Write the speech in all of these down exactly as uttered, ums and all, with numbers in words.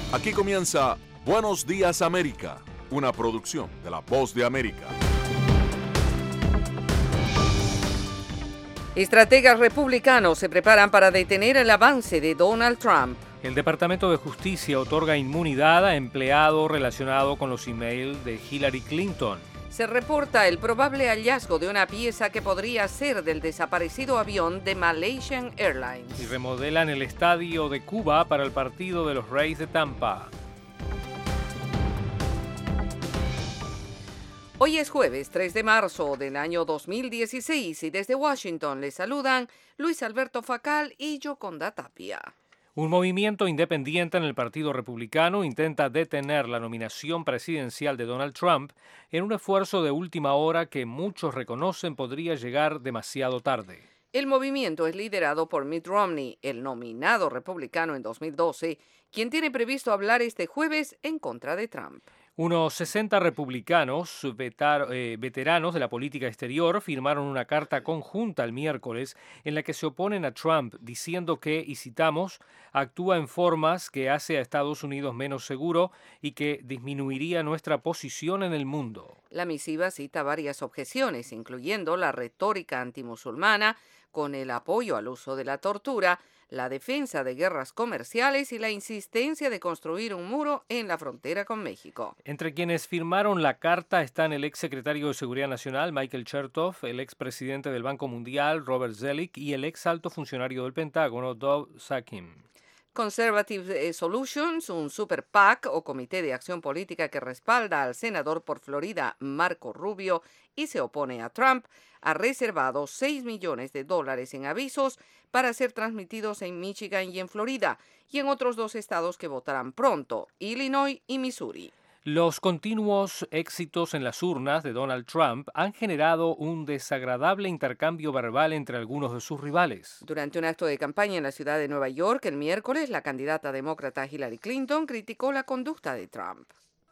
Aquí comienza Buenos Días América, una producción de La Voz de América. Estrategas republicanos se preparan para detener el avance de Donald Trump. El Departamento de Justicia otorga inmunidad a empleado relacionado con los emails de Hillary Clinton. Se reporta el probable hallazgo de una pieza que podría ser del desaparecido avión de Malaysian Airlines. Y remodelan el estadio de Cuba para el partido de los Rays de Tampa. Hoy es jueves tres de marzo del año dos mil dieciséis y desde Washington les saludan Luis Alberto Facal y Yoconda Tapia. Un movimiento independiente en el Partido Republicano intenta detener la nominación presidencial de Donald Trump en un esfuerzo de última hora que muchos reconocen podría llegar demasiado tarde. El movimiento es liderado por Mitt Romney, el nominado republicano en dos mil doce, quien tiene previsto hablar este jueves en contra de Trump. Unos sesenta republicanos vetar, eh, veteranos de la política exterior firmaron una carta conjunta el miércoles en la que se oponen a Trump diciendo que, y citamos, actúa en formas que hace a Estados Unidos menos seguro y que disminuiría nuestra posición en el mundo. La misiva cita varias objeciones, incluyendo la retórica antimusulmana, con el apoyo al uso de la tortura, la defensa de guerras comerciales y la insistencia de construir un muro en la frontera con México. Entre quienes firmaron la carta están el ex secretario de Seguridad Nacional, Michael Chertoff, el ex presidente del Banco Mundial, Robert Zoellick, y el ex alto funcionario del Pentágono, Dov Zakheim. Conservative Solutions, un super PAC o comité de acción política que respalda al senador por Florida Marco Rubio y se opone a Trump, ha reservado seis millones de dólares en avisos para ser transmitidos en Michigan y en Florida y en otros dos estados que votarán pronto, Illinois y Missouri. Los continuos éxitos en las urnas de Donald Trump han generado un desagradable intercambio verbal entre algunos de sus rivales. Durante un acto de campaña en la ciudad de Nueva York el miércoles, la candidata demócrata Hillary Clinton criticó la conducta de Trump.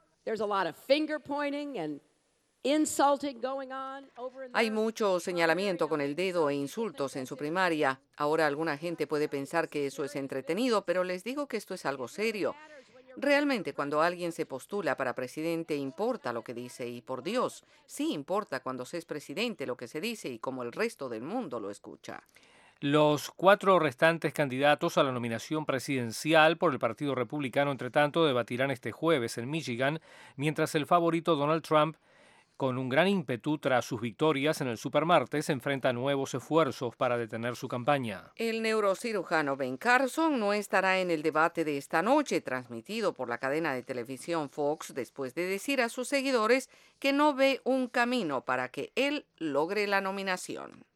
Hay mucho señalamiento con el dedo e insultos en su primaria. Ahora alguna gente puede pensar que eso es entretenido, pero les digo que esto es algo serio. Realmente cuando alguien se postula para presidente importa lo que dice y por Dios, sí importa cuando se es presidente lo que se dice y cómo el resto del mundo lo escucha. Los cuatro restantes candidatos a la nominación presidencial por el Partido Republicano, entre tanto, debatirán este jueves en Michigan, mientras el favorito Donald Trump, con un gran ímpetu tras sus victorias en el supermartes, enfrenta nuevos esfuerzos para detener su campaña. El neurocirujano Ben Carson no estará en el debate de esta noche, transmitido por la cadena de televisión Fox, después de decir a sus seguidores que no ve un camino para que él logre la nominación.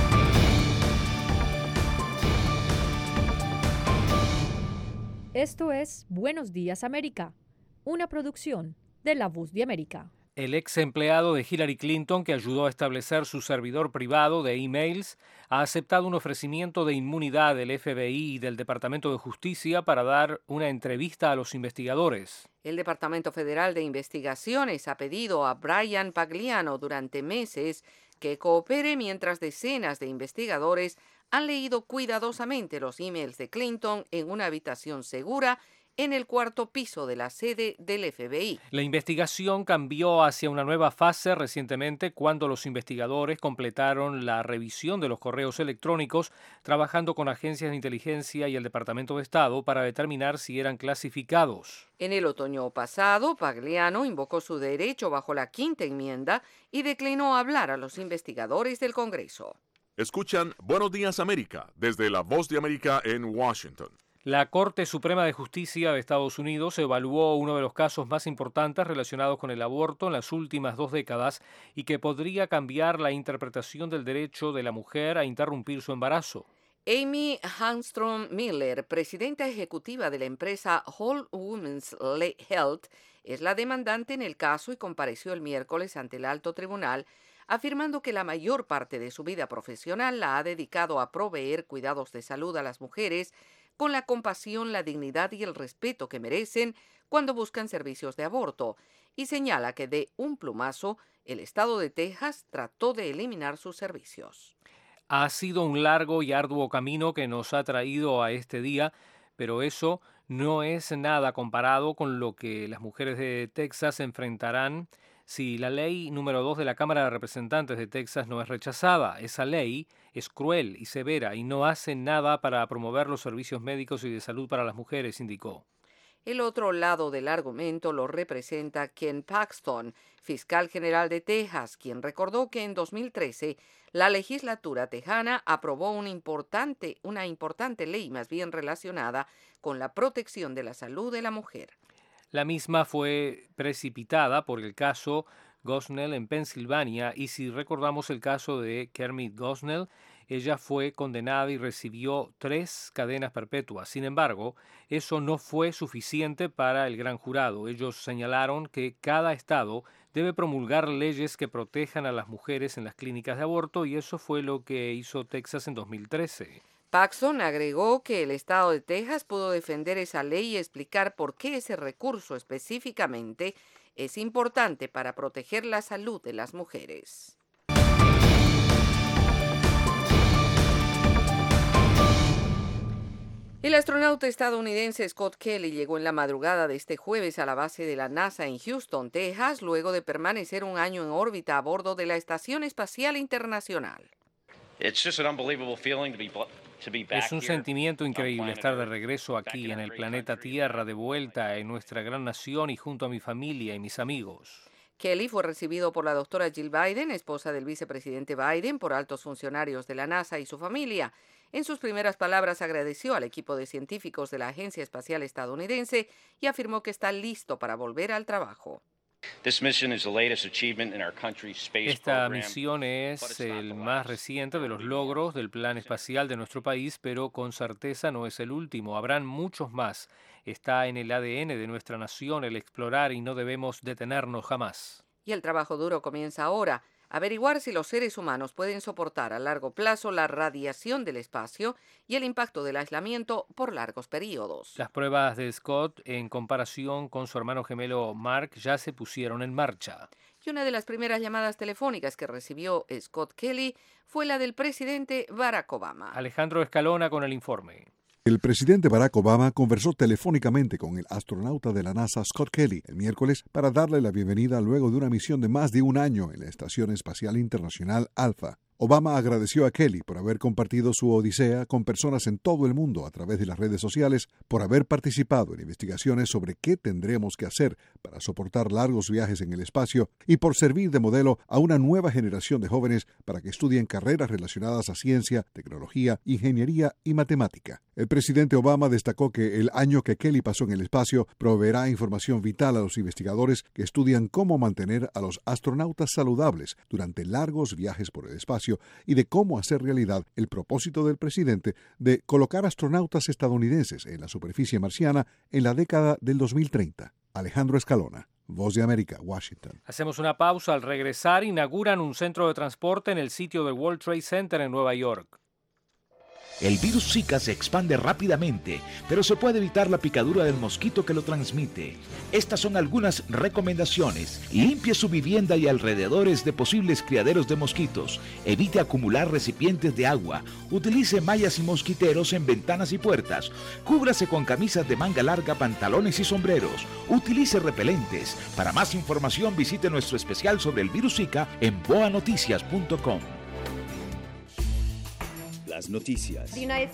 Esto es Buenos Días América, una producción de La Voz de América. El ex empleado de Hillary Clinton, que ayudó a establecer su servidor privado de emails, ha aceptado un ofrecimiento de inmunidad del F B I y del Departamento de Justicia para dar una entrevista a los investigadores. El Departamento Federal de Investigaciones ha pedido a Brian Pagliano durante meses que coopere mientras decenas de investigadores han leído cuidadosamente los emails de Clinton en una habitación segura en el cuarto piso de la sede del F B I. La investigación cambió hacia una nueva fase recientemente cuando los investigadores completaron la revisión de los correos electrónicos, trabajando con agencias de inteligencia y el Departamento de Estado para determinar si eran clasificados. En el otoño pasado, Pagliano invocó su derecho bajo la quinta enmienda y declinó hablar a los investigadores del Congreso. Escuchan Buenos Días América desde La Voz de América en Washington. La Corte Suprema de Justicia de Estados Unidos evaluó uno de los casos más importantes relacionados con el aborto en las últimas dos décadas y que podría cambiar la interpretación del derecho de la mujer a interrumpir su embarazo. Amy Armstrong Miller, presidenta ejecutiva de la empresa Whole Women's Health, es la demandante en el caso y compareció el miércoles ante el alto tribunal, afirmando que la mayor parte de su vida profesional la ha dedicado a proveer cuidados de salud a las mujeres con la compasión, la dignidad y el respeto que merecen cuando buscan servicios de aborto, y señala que de un plumazo el estado de Texas trató de eliminar sus servicios. Ha sido un largo y arduo camino que nos ha traído a este día, pero eso no es nada comparado con lo que las mujeres de Texas enfrentarán si la ley número dos de la Cámara de Representantes de Texas no es rechazada. Esa ley es cruel y severa y no hace nada para promover los servicios médicos y de salud para las mujeres, indicó. El otro lado del argumento lo representa Ken Paxton, fiscal general de Texas, quien recordó que en dos mil trece la legislatura tejana aprobó una importante, una importante ley más bien relacionada con la protección de la salud de la mujer. La misma fue precipitada por el caso Gosnell en Pensilvania, y si recordamos el caso de Kermit Gosnell, ella fue condenada y recibió tres cadenas perpetuas. Sin embargo, eso no fue suficiente para el gran jurado. Ellos señalaron que cada estado debe promulgar leyes que protejan a las mujeres en las clínicas de aborto, y eso fue lo que hizo Texas en dos mil trece. Paxton agregó que el estado de Texas pudo defender esa ley y explicar por qué ese recurso específicamente es importante para proteger la salud de las mujeres. El astronauta estadounidense Scott Kelly llegó en la madrugada de este jueves a la base de la NASA en Houston, Texas, luego de permanecer un año en órbita a bordo de la Estación Espacial Internacional. Es un sentimiento increíble estar de regreso aquí en el planeta Tierra, de vuelta en nuestra gran nación y junto a mi familia y mis amigos. Kelly fue recibido por la doctora Jill Biden, esposa del vicepresidente Biden, por altos funcionarios de la NASA y su familia. En sus primeras palabras agradeció al equipo de científicos de la Agencia Espacial Estadounidense y afirmó que está listo para volver al trabajo. Esta misión es el más reciente de los logros del plan espacial de nuestro país, pero con certeza no es el último. Habrán muchos más. Está en el A D N de nuestra nación el explorar y no debemos detenernos jamás. Y el trabajo duro comienza ahora. Averiguar si los seres humanos pueden soportar a largo plazo la radiación del espacio y el impacto del aislamiento por largos periodos. Las pruebas de Scott, en comparación con su hermano gemelo Mark, ya se pusieron en marcha. Y una de las primeras llamadas telefónicas que recibió Scott Kelly fue la del presidente Barack Obama. Alejandro Escalona con el informe. El presidente Barack Obama conversó telefónicamente con el astronauta de la NASA Scott Kelly el miércoles para darle la bienvenida luego de una misión de más de un año en la Estación Espacial Internacional Alpha. Obama agradeció a Kelly por haber compartido su odisea con personas en todo el mundo a través de las redes sociales, por haber participado en investigaciones sobre qué tendremos que hacer para soportar largos viajes en el espacio y por servir de modelo a una nueva generación de jóvenes para que estudien carreras relacionadas a ciencia, tecnología, ingeniería y matemática. El presidente Obama destacó que el año que Kelly pasó en el espacio proveerá información vital a los investigadores que estudian cómo mantener a los astronautas saludables durante largos viajes por el espacio y de cómo hacer realidad el propósito del presidente de colocar astronautas estadounidenses en la superficie marciana en la década del dos mil treinta. Alejandro Escalona, Voz de América, Washington. Hacemos una pausa. Al regresar, inauguran un centro de transporte en el sitio del World Trade Center en Nueva York. El virus Zika se expande rápidamente, pero se puede evitar la picadura del mosquito que lo transmite. Estas son algunas recomendaciones. Limpie su vivienda y alrededores de posibles criaderos de mosquitos. Evite acumular recipientes de agua. Utilice mallas y mosquiteros en ventanas y puertas. Cúbrase con camisas de manga larga, pantalones y sombreros. Utilice repelentes. Para más información visite nuestro especial sobre el virus Zika en boa noticias punto com. Las noticias,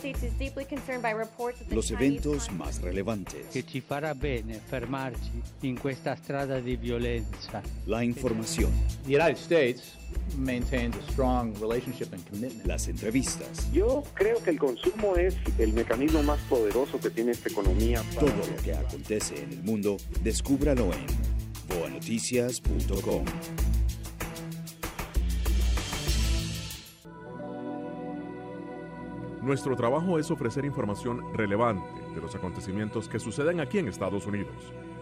los eventos más relevantes, che ci farà bene fermarci in questa strada di violenza. La información, The United States maintains a strong relationship and commitment. Las entrevistas. Yo creo que el consumo es el mecanismo más poderoso que tiene esta economía. Para... Todo lo que acontece en el mundo, descúbralo en boa noticias punto com. Nuestro trabajo es ofrecer información relevante de los acontecimientos que suceden aquí en Estados Unidos.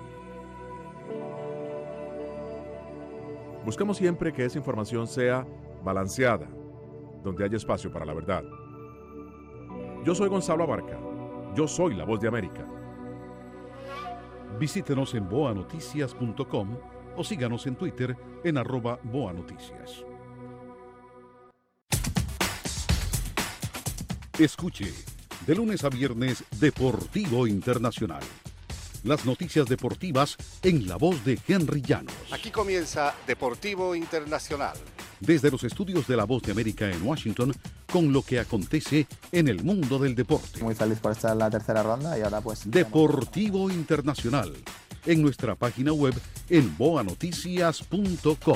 Buscamos siempre que esa información sea balanceada, donde haya espacio para la verdad. Yo soy Gonzalo Abarca. Yo soy la Voz de América. Visítenos en boa noticias punto com o síganos en Twitter en arroba boanoticias. Escuche De lunes a viernes, Deportivo Internacional. Las noticias deportivas en la voz de Henry Llanos. Aquí comienza Deportivo Internacional. Desde los estudios de La Voz de América en Washington, con lo que acontece en el mundo del deporte. Muy feliz por estar en la tercera ronda y ahora pues... Deportivo Internacional. En nuestra página web en boa noticias punto com.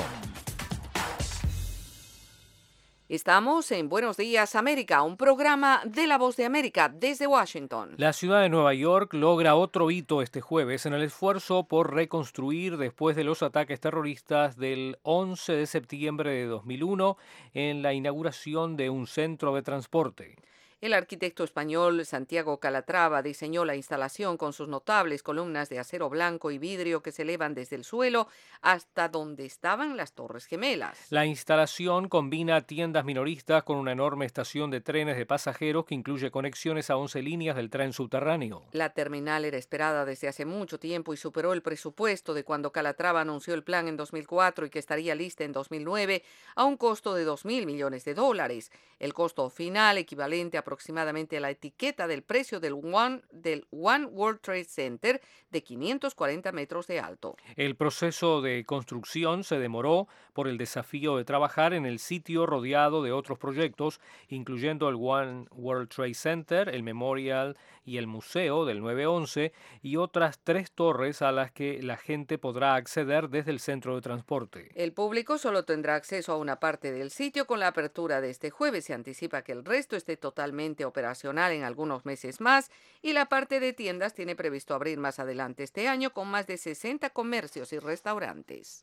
Estamos en Buenos Días América, un programa de La Voz de América desde Washington. La ciudad de Nueva York logra otro hito este jueves en el esfuerzo por reconstruir después de los ataques terroristas del once de septiembre de dos mil uno en la inauguración de un centro de transporte. El arquitecto español Santiago Calatrava diseñó la instalación con sus notables columnas de acero blanco y vidrio que se elevan desde el suelo hasta donde estaban las Torres Gemelas. La instalación combina tiendas minoristas con una enorme estación de trenes de pasajeros que incluye conexiones a once líneas del tren subterráneo. La terminal era esperada desde hace mucho tiempo y superó el presupuesto de cuando Calatrava anunció el plan en dos mil cuatro y que estaría lista en dos mil nueve a un costo de dos mil millones de dólares. El costo final equivalente a aproximadamente la etiqueta del precio del One, del One World Trade Center de quinientos cuarenta metros de alto. El proceso de construcción se demoró por el desafío de trabajar en el sitio rodeado de otros proyectos, incluyendo el One World Trade Center, el Memorial y el Museo del nueve once y otras tres torres a las que la gente podrá acceder desde el centro de transporte. El público solo tendrá acceso a una parte del sitio con la apertura de este jueves. Se anticipa que el resto esté totalmente operacional en algunos meses más y la parte de tiendas tiene previsto abrir más adelante este año con más de sesenta comercios y restaurantes.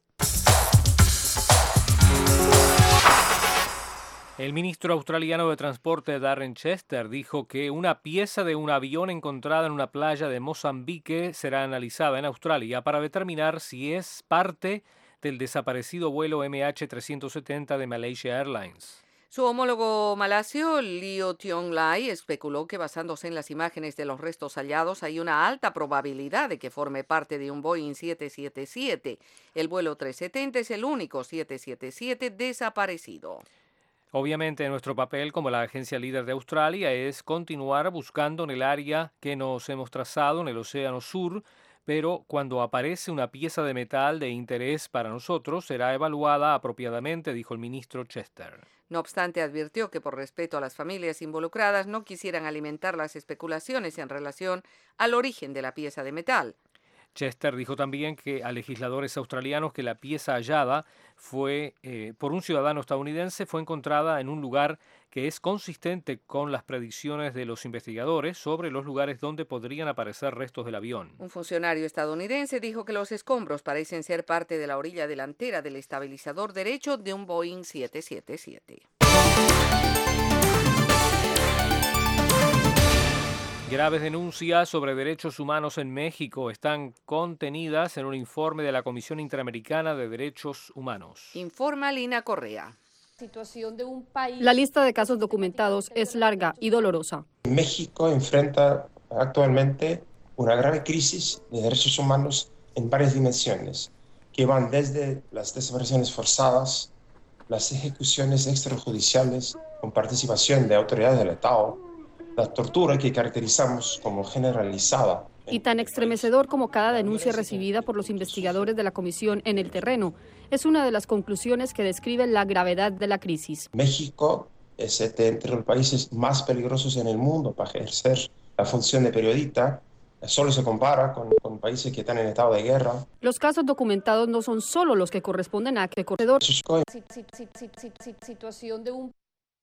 El ministro australiano de Transporte Darren Chester dijo que una pieza de un avión encontrada en una playa de Mozambique será analizada en Australia para determinar si es parte del desaparecido vuelo M H trescientos setenta de Malaysia Airlines. Su homólogo malasio, Leo Tiong Lai, especuló que basándose en las imágenes de los restos hallados hay una alta probabilidad de que forme parte de un Boeing siete siete siete. El vuelo trescientos setenta es el único siete siete siete desaparecido. Obviamente nuestro papel como la agencia líder de Australia es continuar buscando en el área que nos hemos trazado en el Océano Sur, pero cuando aparece una pieza de metal de interés para nosotros será evaluada apropiadamente, dijo el ministro Chester. No obstante, advirtió que por respeto a las familias involucradas no quisieran alimentar las especulaciones en relación al origen de la pieza de metal. Chester dijo también que a legisladores australianos que la pieza hallada fue eh, por un ciudadano estadounidense fue encontrada en un lugar que es consistente con las predicciones de los investigadores sobre los lugares donde podrían aparecer restos del avión. Un funcionario estadounidense dijo que los escombros parecen ser parte de la orilla delantera del estabilizador derecho de un Boeing siete siete siete. Graves denuncias sobre derechos humanos en México están contenidas en un informe de la Comisión Interamericana de Derechos Humanos. Informa Lina Correa. La lista de casos documentados es larga y dolorosa. México enfrenta actualmente una grave crisis de derechos humanos en varias dimensiones, que van desde las desapariciones forzadas, las ejecuciones extrajudiciales con participación de autoridades del Estado, la tortura que caracterizamos como generalizada. Y tan estremecedor como cada denuncia recibida por los investigadores de la Comisión en el terreno, es una de las conclusiones que describen la gravedad de la crisis. México es entre los países más peligrosos en el mundo para ejercer la función de periodista. Solo se compara con, con países que están en estado de guerra. Los casos documentados no son solo los que corresponden a que corredor. Situación de un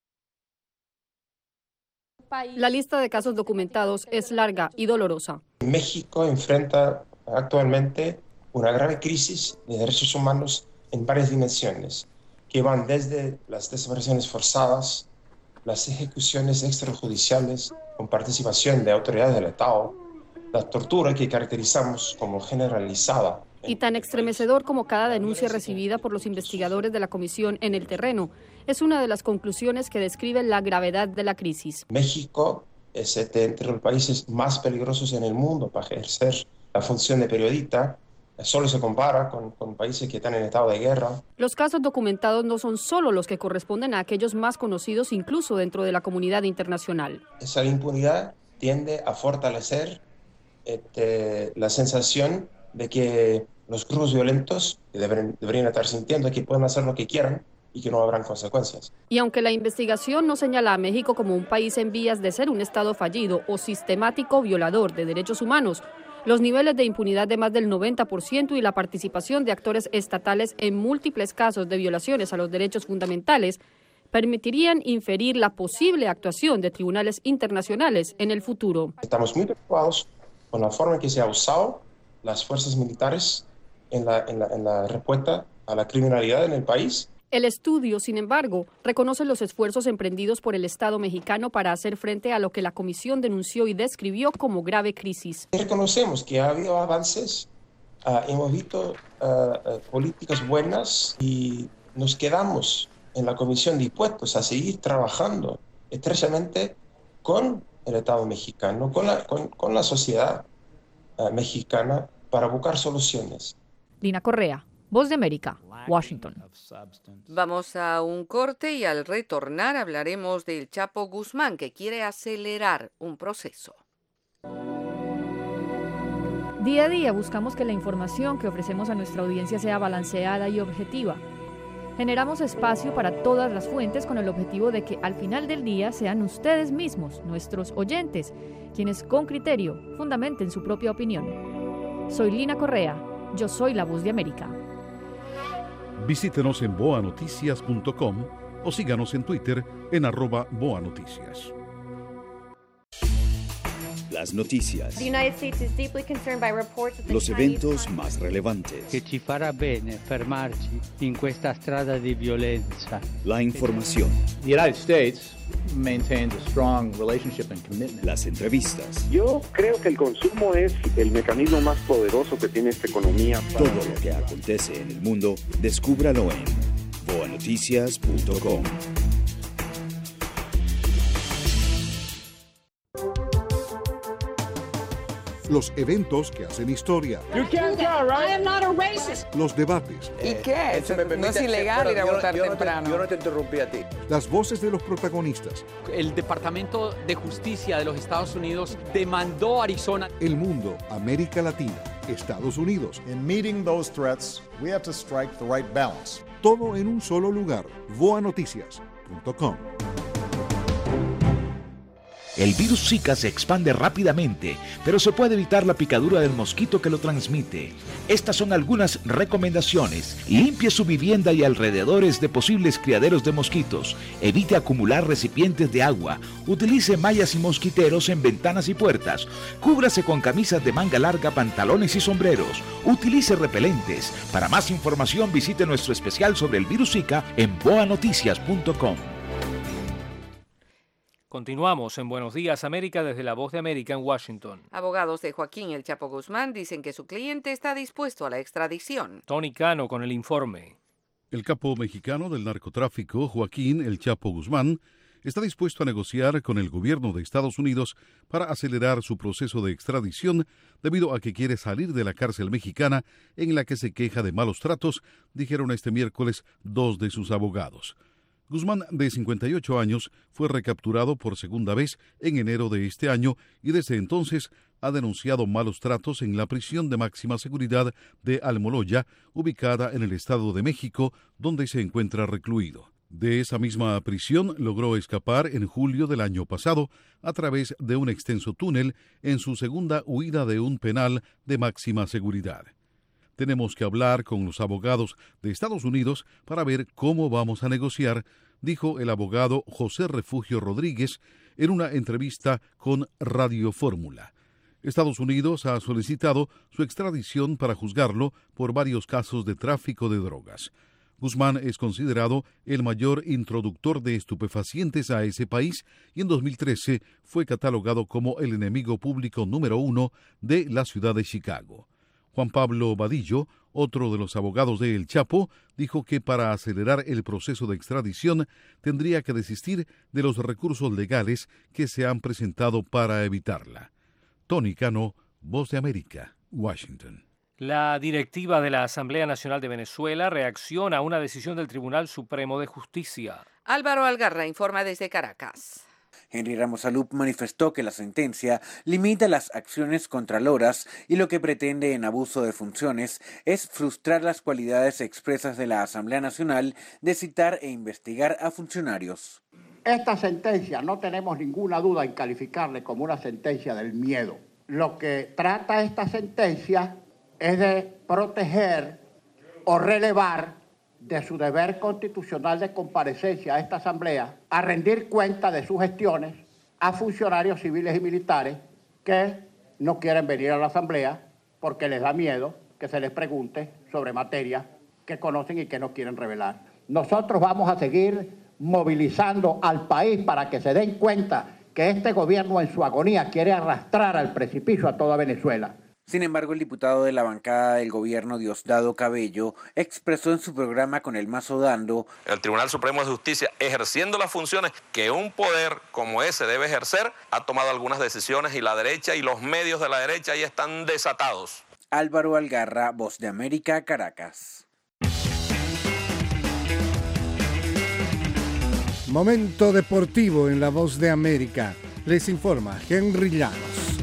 La lista de casos documentados es larga y dolorosa. México enfrenta actualmente una grave crisis de derechos humanos en varias dimensiones, que van desde las desapariciones forzadas, las ejecuciones extrajudiciales con participación de autoridades del Estado, la tortura que caracterizamos como generalizada. Y tan estremecedor como cada denuncia recibida por los investigadores de la Comisión en el terreno, es una de las conclusiones que describen la gravedad de la crisis. México es entre los países más peligrosos en el mundo para ejercer la función de periodista. solo se compara con, con países que están en estado de guerra. Los casos documentados no son solo los que corresponden a aquellos más conocidos incluso dentro de la comunidad internacional. Esa impunidad tiende a fortalecer este, la sensación de que los grupos violentos deberían, deberían estar sintiendo que pueden hacer lo que quieran y que no habrán consecuencias. Y aunque la investigación no señala a México como un país en vías de ser un Estado fallido o sistemático violador de derechos humanos, los niveles de impunidad de más del noventa por ciento y la participación de actores estatales en múltiples casos de violaciones a los derechos fundamentales permitirían inferir la posible actuación de tribunales internacionales en el futuro. Estamos muy preocupados con la forma en que se ha usado las fuerzas militares en la, en la, en la respuesta a la criminalidad en el país. El estudio, sin embargo, reconoce los esfuerzos emprendidos por el Estado mexicano para hacer frente a lo que la comisión denunció y describió como grave crisis. Reconocemos que ha habido avances, uh, hemos visto uh, uh, políticas buenas y nos quedamos en la comisión dispuestos a seguir trabajando estrechamente con el Estado mexicano, con la, con, con la sociedad uh, mexicana para buscar soluciones. Lina Correa, Voz de América, Washington. Vamos a un corte y al retornar hablaremos del Chapo Guzmán, que quiere acelerar un proceso. Día a día buscamos que la información que ofrecemos a nuestra audiencia sea balanceada y objetiva. Generamos espacio para todas las fuentes con el objetivo de que al final del día sean ustedes mismos, nuestros oyentes, quienes con criterio fundamenten su propia opinión. Soy Lina Correa, yo soy la Voz de América. Visítenos en boa noticias punto com o síganos en Twitter en arroba boanoticias. Las noticias. Los eventos más relevantes. Che ci farà bene fermarci in questa strada di violenza. La información. The United States maintains a strong relationship and commitment. Las entrevistas. Yo creo que el consumo es el mecanismo más poderoso que tiene esta economía. Para... Todo lo que acontece en el mundo, descúbralo en boa noticias punto com. Los eventos que hacen historia. You can't tell, right? I am not a racist. Los debates. ¿Y qué? Eso me permite, no es ilegal pero, ir a yo, votar yo temprano. No te, yo no te interrumpí a ti. Las voces de los protagonistas. El Departamento de Justicia de los Estados Unidos demandó a Arizona. El mundo, América Latina, Estados Unidos. In meeting those threats, we have to strike the right balance. Todo en un solo lugar. boa noticias punto com. El virus Zika se expande rápidamente, pero se puede evitar la picadura del mosquito que lo transmite. Estas son algunas recomendaciones. Limpie su vivienda y alrededores de posibles criaderos de mosquitos. Evite acumular recipientes de agua. Utilice mallas y mosquiteros en ventanas y puertas. Cúbrase con camisas de manga larga, pantalones y sombreros. Utilice repelentes. Para más información visite nuestro especial sobre el virus Zika en boa noticias punto com. Continuamos en Buenos Días América desde la Voz de América en Washington. Abogados de Joaquín El Chapo Guzmán dicen que su cliente está dispuesto a la extradición. Tony Cano con el informe. El capo mexicano del narcotráfico, Joaquín El Chapo Guzmán, está dispuesto a negociar con el gobierno de Estados Unidos para acelerar su proceso de extradición debido a que quiere salir de la cárcel mexicana en la que se queja de malos tratos, dijeron este miércoles dos de sus abogados. Guzmán, de cincuenta y ocho años, fue recapturado por segunda vez en enero de este año y desde entonces ha denunciado malos tratos en la prisión de máxima seguridad de Almoloya, ubicada en el Estado de México, donde se encuentra recluido. De esa misma prisión logró escapar en julio del año pasado a través de un extenso túnel en su segunda huida de un penal de máxima seguridad. Tenemos que hablar con los abogados de Estados Unidos para ver cómo vamos a negociar, dijo el abogado José Refugio Rodríguez en una entrevista con Radio Fórmula. Estados Unidos ha solicitado su extradición para juzgarlo por varios casos de tráfico de drogas. Guzmán es considerado el mayor introductor de estupefacientes a ese país y en dos mil trece fue catalogado como el enemigo público número uno de la ciudad de Chicago. Juan Pablo Vadillo, otro de los abogados de El Chapo, dijo que para acelerar el proceso de extradición tendría que desistir de los recursos legales que se han presentado para evitarla. Tony Cano, Voz de América, Washington. La directiva de la Asamblea Nacional de Venezuela reacciona a una decisión del Tribunal Supremo de Justicia. Álvaro Algarra informa desde Caracas. Henry Ramos Alup manifestó que la sentencia limita las acciones contraloras y lo que pretende en abuso de funciones es frustrar las cualidades expresas de la Asamblea Nacional de citar e investigar a funcionarios. Esta sentencia no tenemos ninguna duda en calificarle como una sentencia del miedo. Lo que trata esta sentencia es de proteger o relevar de su deber constitucional de comparecencia a esta Asamblea, a rendir cuenta de sus gestiones a funcionarios civiles y militares que no quieren venir a la Asamblea porque les da miedo que se les pregunte sobre materias que conocen y que no quieren revelar. Nosotros vamos a seguir movilizando al país para que se den cuenta que este gobierno en su agonía quiere arrastrar al precipicio a toda Venezuela. Sin embargo, el diputado de la bancada del gobierno, Diosdado Cabello, expresó en su programa Con el Mazo Dando: el Tribunal Supremo de Justicia, ejerciendo las funciones que un poder como ese debe ejercer, ha tomado algunas decisiones y la derecha y los medios de la derecha ya están desatados. Álvaro Algarra, Voz de América, Caracas. Momento deportivo en La Voz de América. Les informa Henry Llanos.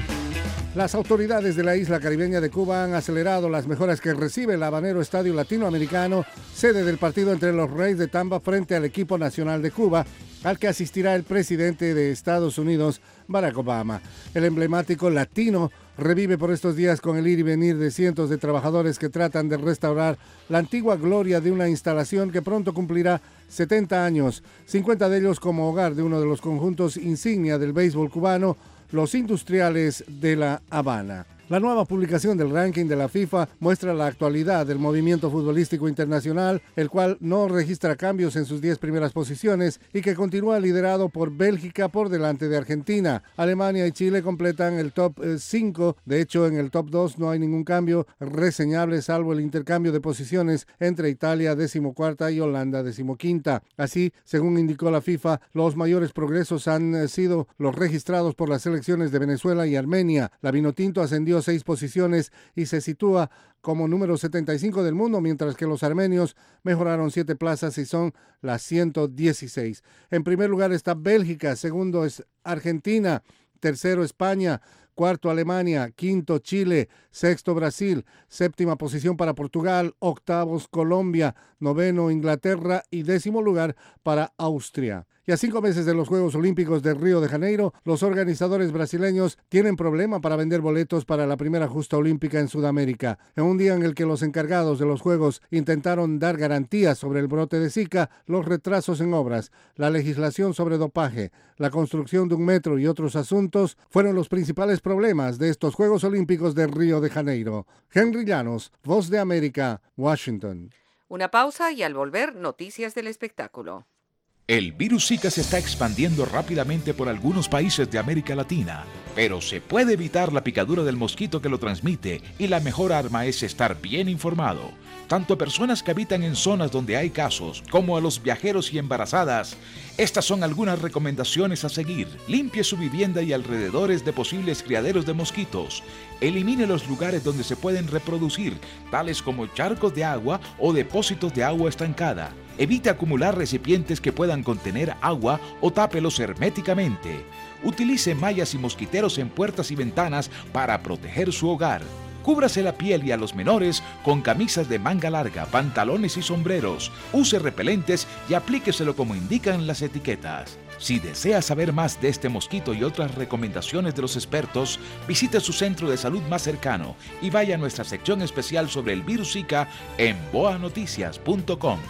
Las autoridades de la isla caribeña de Cuba han acelerado las mejoras que recibe el Habanero Estadio Latinoamericano, sede del partido entre los Reyes de Tampa frente al equipo nacional de Cuba, al que asistirá el presidente de Estados Unidos, Barack Obama. El emblemático latino revive por estos días con el ir y venir de cientos de trabajadores que tratan de restaurar la antigua gloria de una instalación que pronto cumplirá setenta años, cincuenta de ellos como hogar de uno de los conjuntos insignia del béisbol cubano, los Industriales de La Habana. La nueva publicación del ranking de la FIFA muestra la actualidad del movimiento futbolístico internacional, el cual no registra cambios en sus diez primeras posiciones y que continúa liderado por Bélgica por delante de Argentina. Alemania y Chile completan el top cinco. De hecho, en el top dos no hay ningún cambio reseñable salvo el intercambio de posiciones entre Italia decimocuarta y Holanda decimoquinta. Así, según indicó la FIFA, los mayores progresos han sido los registrados por las selecciones de Venezuela y Armenia. La Vinotinto ascendió seis posiciones y se sitúa como número setenta y cinco del mundo, mientras que los armenios mejoraron siete plazas y son las ciento dieciséis. En primer lugar está Bélgica, segundo es Argentina, tercero España, cuarto Alemania, quinto Chile, sexto Brasil, séptima posición para Portugal, octavos Colombia, noveno Inglaterra y décimo lugar para Austria. Y a cinco meses de los Juegos Olímpicos de Río de Janeiro, los organizadores brasileños tienen problema para vender boletos para la primera justa olímpica en Sudamérica. En un día en el que los encargados de los Juegos intentaron dar garantías sobre el brote de Zika, los retrasos en obras, la legislación sobre dopaje, la construcción de un metro y otros asuntos fueron los principales problemas de estos Juegos Olímpicos de Río de Janeiro. Henry Llanos, Voz de América, Washington. Una pausa y al volver, noticias del espectáculo. El virus Zika se está expandiendo rápidamente por algunos países de América Latina, pero se puede evitar la picadura del mosquito que lo transmite y la mejor arma es estar bien informado. Tanto a personas que habitan en zonas donde hay casos, como a los viajeros y embarazadas. Estas son algunas recomendaciones a seguir. Limpie su vivienda y alrededores de posibles criaderos de mosquitos. Elimine los lugares donde se pueden reproducir, tales como charcos de agua o depósitos de agua estancada. Evite acumular recipientes que puedan contener agua o tápelos herméticamente. Utilice mallas y mosquiteros en puertas y ventanas para proteger su hogar. Cúbrase la piel y a los menores con camisas de manga larga, pantalones y sombreros. Use repelentes y aplíqueselo como indican las etiquetas. Si desea saber más de este mosquito y otras recomendaciones de los expertos, visite su centro de salud más cercano y vaya a nuestra sección especial sobre el virus Zika en boa noticias punto com.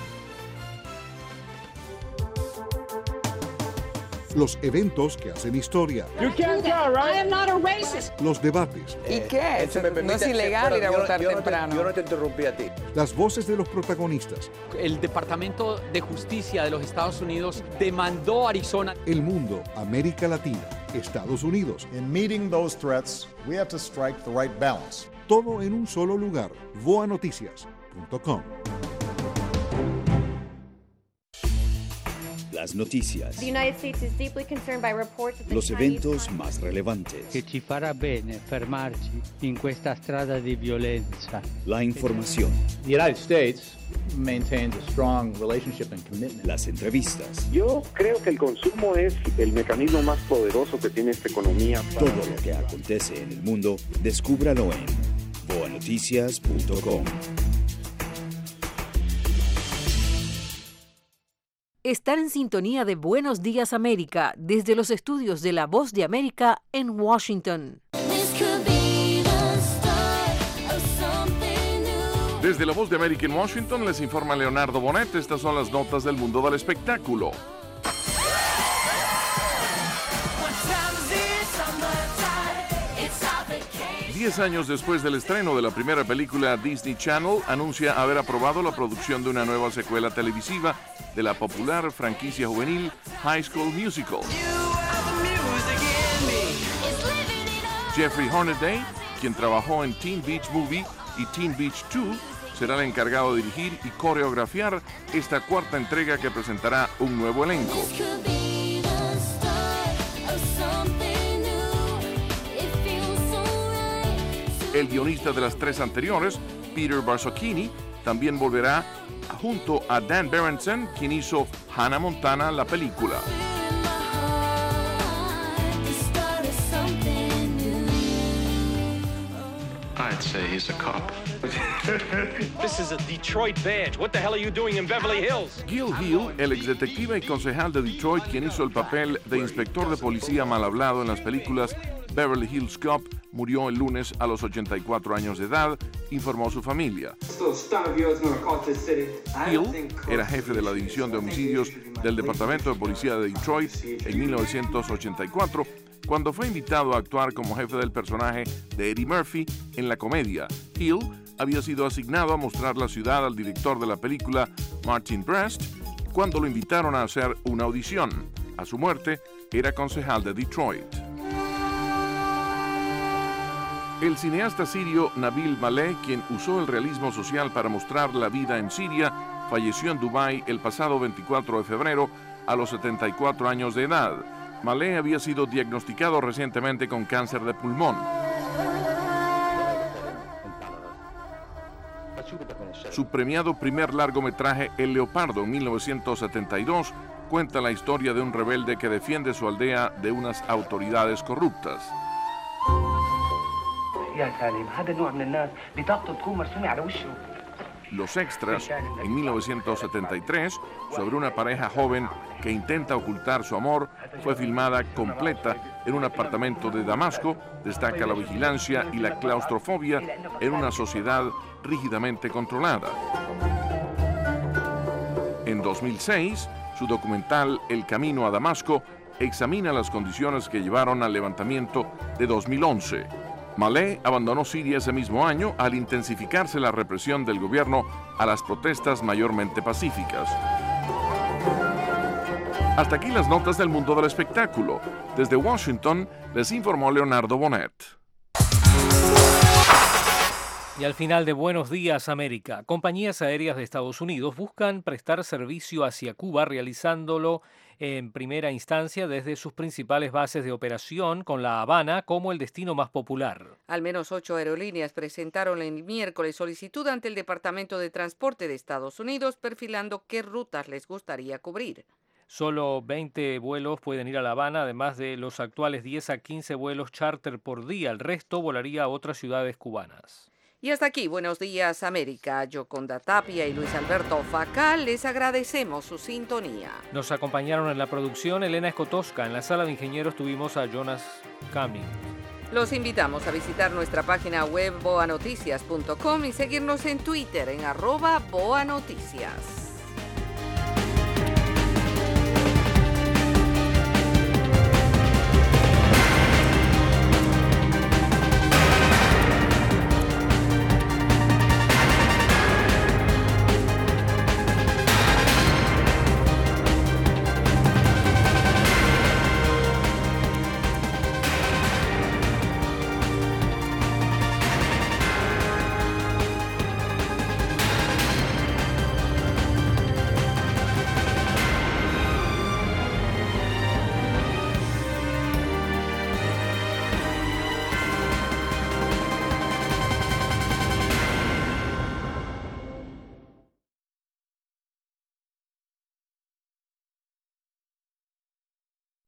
Los eventos que hacen historia. You can't tell, right? I am not a racist. Los debates. ¿Y qué? Eh, me no es ilegal ir a votar yo, yo temprano. No te, yo no te interrumpí a ti. Las voces de los protagonistas. El Departamento de Justicia de los Estados Unidos demandó a Arizona. El mundo, América Latina, Estados Unidos. In meeting those threats, we have to strike the right balance. Todo en un solo lugar. boa noticias punto com. Las noticias. The United States is deeply concerned by reports of the Los Chinese eventos más relevantes. Che ci farà bene fermarci in questa strada di violenza. La información. The United States maintains a strong relationship and commitment. Las entrevistas. Yo creo que el consumo es el mecanismo más poderoso que tiene esta economía. Todo lo que acontece en el mundo, descúbralo en boa noticias punto com. Están en sintonía de Buenos Días América desde los estudios de La Voz de América en Washington. Desde La Voz de América en Washington les informa Leonardo Bonet. Estas son las notas del mundo del espectáculo. Diez años después del estreno de la primera película, Disney Channel anuncia haber aprobado la producción de una nueva secuela televisiva de la popular franquicia juvenil High School Musical. Jeffrey Hornaday, quien trabajó en Teen Beach Movie y Teen Beach dos, será el encargado de dirigir y coreografiar esta cuarta entrega que presentará un nuevo elenco. El guionista de las tres anteriores, Peter Barzocchini, también volverá junto a Dan Berenson, quien hizo Hannah Montana, la película. I'd say he's a cop. This is a Detroit badge. What the hell are you doing in Beverly Hills? Gil Hill, el exdetective y concejal de Detroit, quien hizo el papel de inspector de policía mal hablado en las películas Beverly Hills Cop, murió el lunes a los ochenta y cuatro años de edad, informó su familia. Hill era jefe de la división de homicidios del Departamento de Policía de Detroit en mil novecientos ochenta y cuatro, cuando fue invitado a actuar como jefe del personaje de Eddie Murphy en la comedia. Hill había sido asignado a mostrar la ciudad al director de la película, Martin Brest, cuando lo invitaron a hacer una audición. A su muerte, era concejal de Detroit. El cineasta sirio Nabil Maleh, quien usó el realismo social para mostrar la vida en Siria, falleció en Dubái el pasado veinticuatro de febrero a los setenta y cuatro años de edad. Maleh había sido diagnosticado recientemente con cáncer de pulmón. Su premiado primer largometraje El Leopardo en mil novecientos setenta y dos cuenta la historia de un rebelde que defiende su aldea de unas autoridades corruptas. Los extras, en mil novecientos setenta y tres, sobre una pareja joven que intenta ocultar su amor, fue filmada completa en un apartamento de Damasco. Destaca la vigilancia y la claustrofobia en una sociedad rígidamente controlada. En dos mil seis, su documental El Camino a Damasco examina las condiciones que llevaron al levantamiento de dos mil once. Maleh abandonó Siria ese mismo año al intensificarse la represión del gobierno a las protestas mayormente pacíficas. Hasta aquí las notas del mundo del espectáculo. Desde Washington les informó Leonardo Bonet. Y al final de Buenos Días América, compañías aéreas de Estados Unidos buscan prestar servicio hacia Cuba realizándolo en primera instancia desde sus principales bases de operación, con La Habana como el destino más popular. Al menos ocho aerolíneas presentaron el miércoles solicitud ante el Departamento de Transporte de Estados Unidos perfilando qué rutas les gustaría cubrir. Solo veinte vuelos pueden ir a La Habana, además de los actuales diez a quince vuelos charter por día. El resto volaría a otras ciudades cubanas. Y hasta aquí, Buenos Días América. Yoconda Tapia y Luis Alberto Facal les agradecemos su sintonía. Nos acompañaron en la producción Elena Escotosca. En la sala de ingenieros tuvimos a Jonas Cumming. Los invitamos a visitar nuestra página web boa noticias punto com y seguirnos en Twitter en arroba boanoticias.